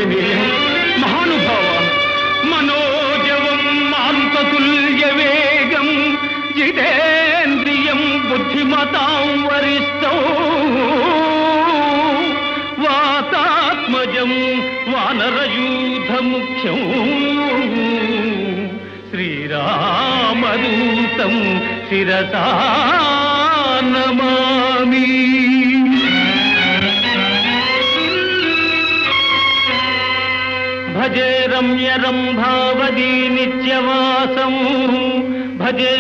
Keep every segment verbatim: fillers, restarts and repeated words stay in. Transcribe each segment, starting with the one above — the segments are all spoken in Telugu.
ఆంజనేయం మహానుభావ మనోజవం మాంతతుల్య వేగం జితేంద్రియం బుద్ధిమతాం వరిష్టం వాతాత్మజం వానరయూథ ముఖ్యం శ్రీరామదూతం శిరసా నమామి. భజే రమ్యరంభావదీ నిత్యవాసం భజే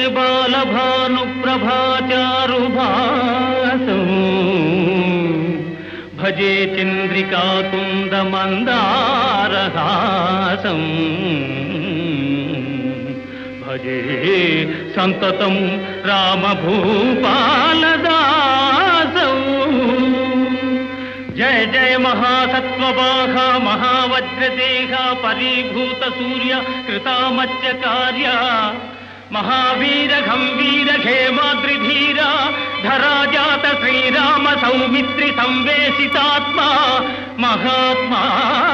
బాలభానుప్రభాచారుభాసం భజే చంద్రికాకుందమందారహాసం భజే సంతతం రామభూపాలదాసం. జయ జయ మహాసత్వవాహ మహావజ్రదేహ పరీభూత సూర్య కృతామత్స్యకార్య మహావీర గంభీర ఖేమాద్రిధీర ధరాజాత శ్రీరామ సౌమిత్రి సంవేశితాత్మ మహాత్మా.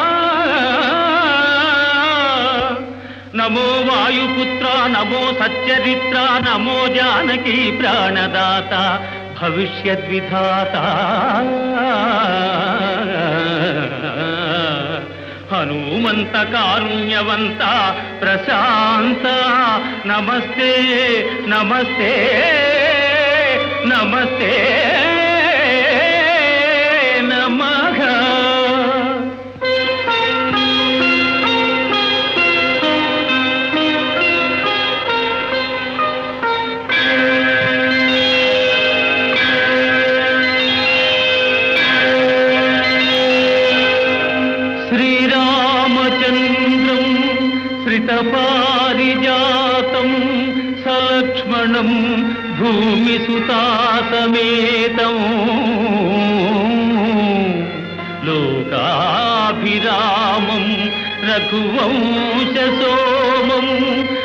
నమో వాయుపుత్ర నమో సచ్చరిత్ర నమో జానకీ ప్రాణదాత భవిష్యద్విధాత హనుమంత కారుణ్యవంత ప్రశాంత నమస్తే నమస్తే నమస్తే నమః. శ్రీరామచంద్రం శ్రితపారిజాతం సలక్ష్మణం భూమిసుతాసమేతం లోకాభిరామం రఘువంశసోమం